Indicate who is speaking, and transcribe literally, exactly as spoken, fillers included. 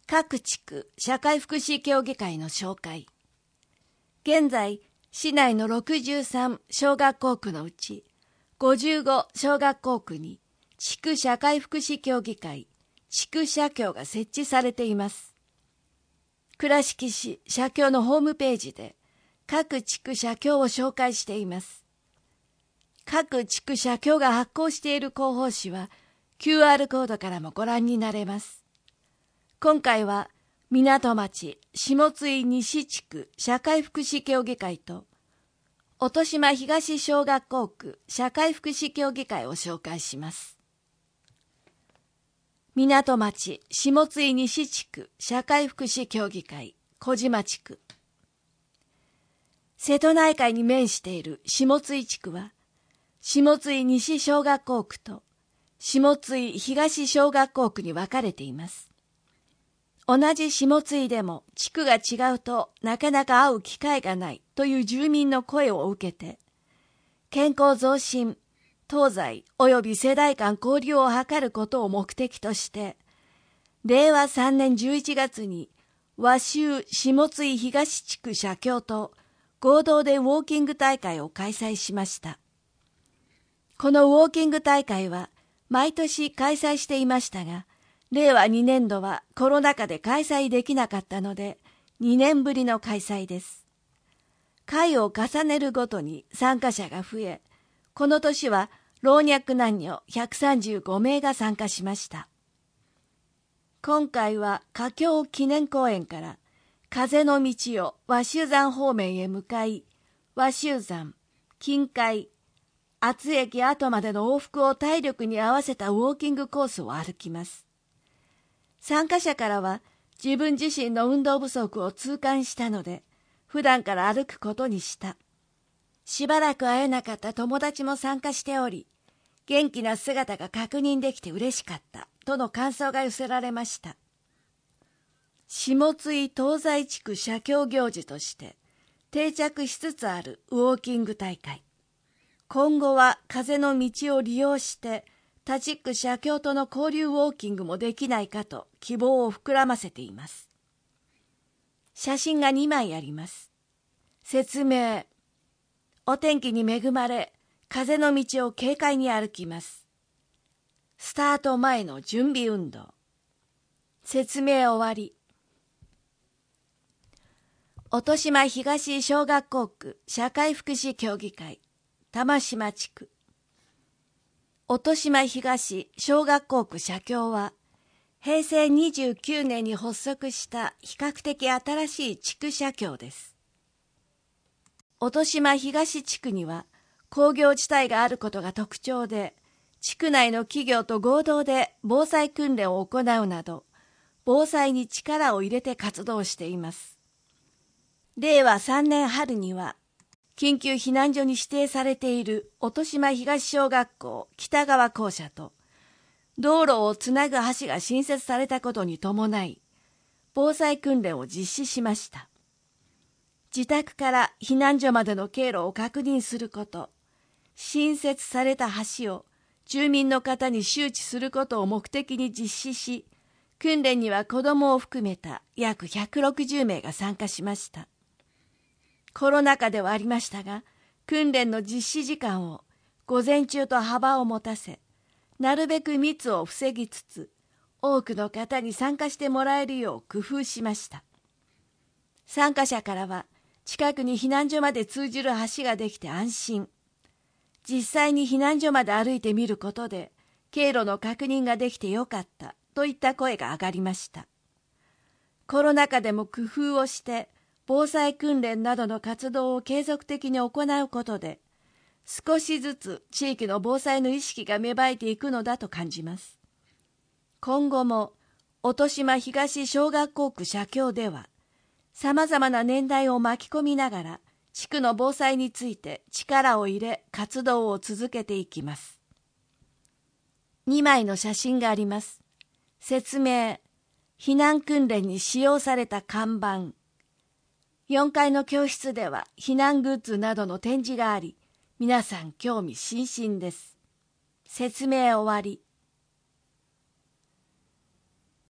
Speaker 1: 各地区社会福祉協議会の紹介。現在、市内のろくじゅうさん小学校区のうち、ごじゅうご小学校区に地区社会福祉協議会、地区社協が設置されています。倉敷市社協のホームページで各地区社協を紹介しています。各地区社協が発行している広報誌は キューアール コードからもご覧になれます。今回は港町下津井西地区社会福祉協議会と音島東小学校区社会福祉協議会を紹介します。港町下津井西地区社会福祉協議会小島地区。瀬戸内海に面している下津井地区は下津井西小学校区と下津井東小学校区に分かれています。同じ下津井でも地区が違うとなかなか会う機会がないという住民の声を受けて、健康増進、東西及び世代間交流を図ることを目的として、れいわさんねんじゅういちがつに和州下津井東地区社協と合同でウォーキング大会を開催しました。このウォーキング大会は毎年開催していましたが、れいわにねんどはコロナ禍で開催できなかったので、にねんぶりの開催です。会を重ねるごとに参加者が増え、この年は老若男女ひゃくさんじゅうごめいが参加しました。今回は華僑記念公園から風の道を和州山方面へ向かい、和州山、近海、厚駅跡までの往復を体力に合わせたウォーキングコースを歩きます。参加者からは自分自身の運動不足を痛感したので、普段から歩くことにした。しばらく会えなかった友達も参加しており、元気な姿が確認できて嬉しかったとの感想が寄せられました。下津井東西地区社協行事として定着しつつあるウォーキング大会。今後は風の道を利用して他地区社協との交流ウォーキングもできないかと希望を膨らませています。写真がにまいあります。説明。お天気に恵まれ、風の道を軽快に歩きます。スタート前の準備運動。説明終わり。音島東小学校区社会福祉協議会玉島地区。音島東小学校区社協は、へいせいにじゅうきゅうねんに発足した比較的新しい地区社協です。音島東地区には工業地帯があることが特徴で、地区内の企業と合同で防災訓練を行うなど、防災に力を入れて活動しています。れいわさんねん春には、緊急避難所に指定されている音島東小学校北川校舎と道路をつなぐ橋が新設されたことに伴い防災訓練を実施しました。自宅から避難所までの経路を確認すること、新設された橋を住民の方に周知することを目的に実施し、訓練には子どもを含めた約ひゃくろくじゅうめいが参加しました。コロナ禍ではありましたが、訓練の実施時間を午前中と幅を持たせ、なるべく密を防ぎつつ、多くの方に参加してもらえるよう工夫しました。参加者からは、近くに避難所まで通じる橋ができて安心。実際に避難所まで歩いてみることで、経路の確認ができてよかったといった声が上がりました。コロナ禍でも工夫をして、防災訓練などの活動を継続的に行うことで、少しずつ地域の防災の意識が芽生えていくのだと感じます。今後も、音島東小学校区社協では、さまざまな年代を巻き込みながら、地区の防災について力を入れ活動を続けていきます。にまいの写真があります。説明。避難訓練に使用された看板。よんかいの教室では避難グッズなどの展示があり、皆さん興味津々です。説明終わり。